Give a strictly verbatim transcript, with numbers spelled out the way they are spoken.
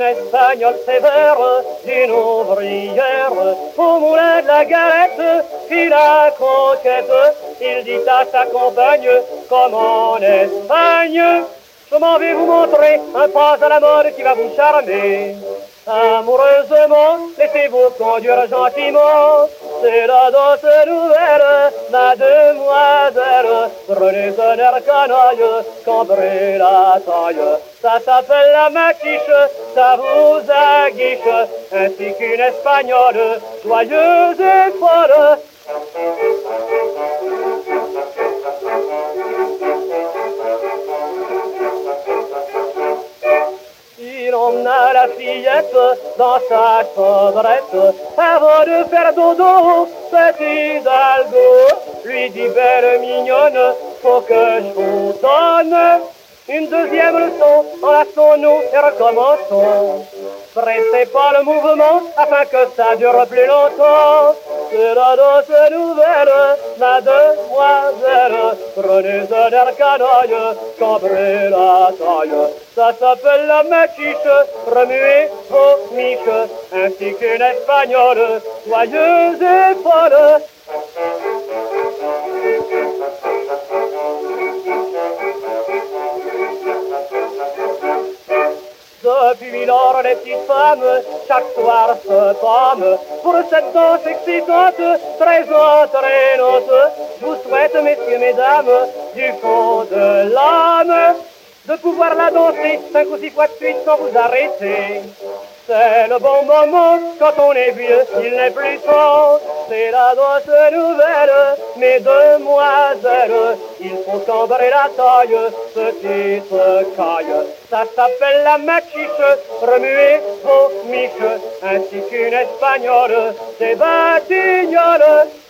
espagnol sévère, d'une ouvrière, au moulin de la galette, fit la conquête. Il dit à sa compagne, comme en Espagne, je m'en vais vous montrer un pas à la mode qui va vous charmer. Amoureusement, laissez-vous conduire gentiment. C'est la danse nouvelle, mademoiselle. Prenez un air canaille, cambrez la taille. Ça s'appelle la maquiche, ça vous aguiche, ainsi qu'une espagnole, joyeuse et folle. Il emmena la fillette dans sa chambrette avant de faire dodo. Petit Hidalgo lui dit, belle mignonne, faut que je vous donne une deuxième leçon. Enlaçons-nous et recommençons. Pressez pas le mouvement afin que ça dure plus longtemps. C'est la danse nouvelle, mademoiselle. Prenez un air canaille, cambrez la taille. Ça s'appelle la maquiche, remuez vos miches, ainsi qu'une espagnole, joyeuse et folle. Depuis lors, les petites femmes, chaque soir se pâment pour cette danse excitante, très entraînante. Je vous souhaite, messieurs, mesdames, du fond de l'âme, de pouvoir la danser cinq ou six fois de suite sans vous arrêter. C'est le bon moment, quand on est vieux, il n'est plus temps. C'est la danse nouvelle, mesdemoiselles. Il faut cambrer la taille, petite caille. Ça s'appelle la machiche, remuez vos miches, ainsi qu'une espagnole, des batignolles.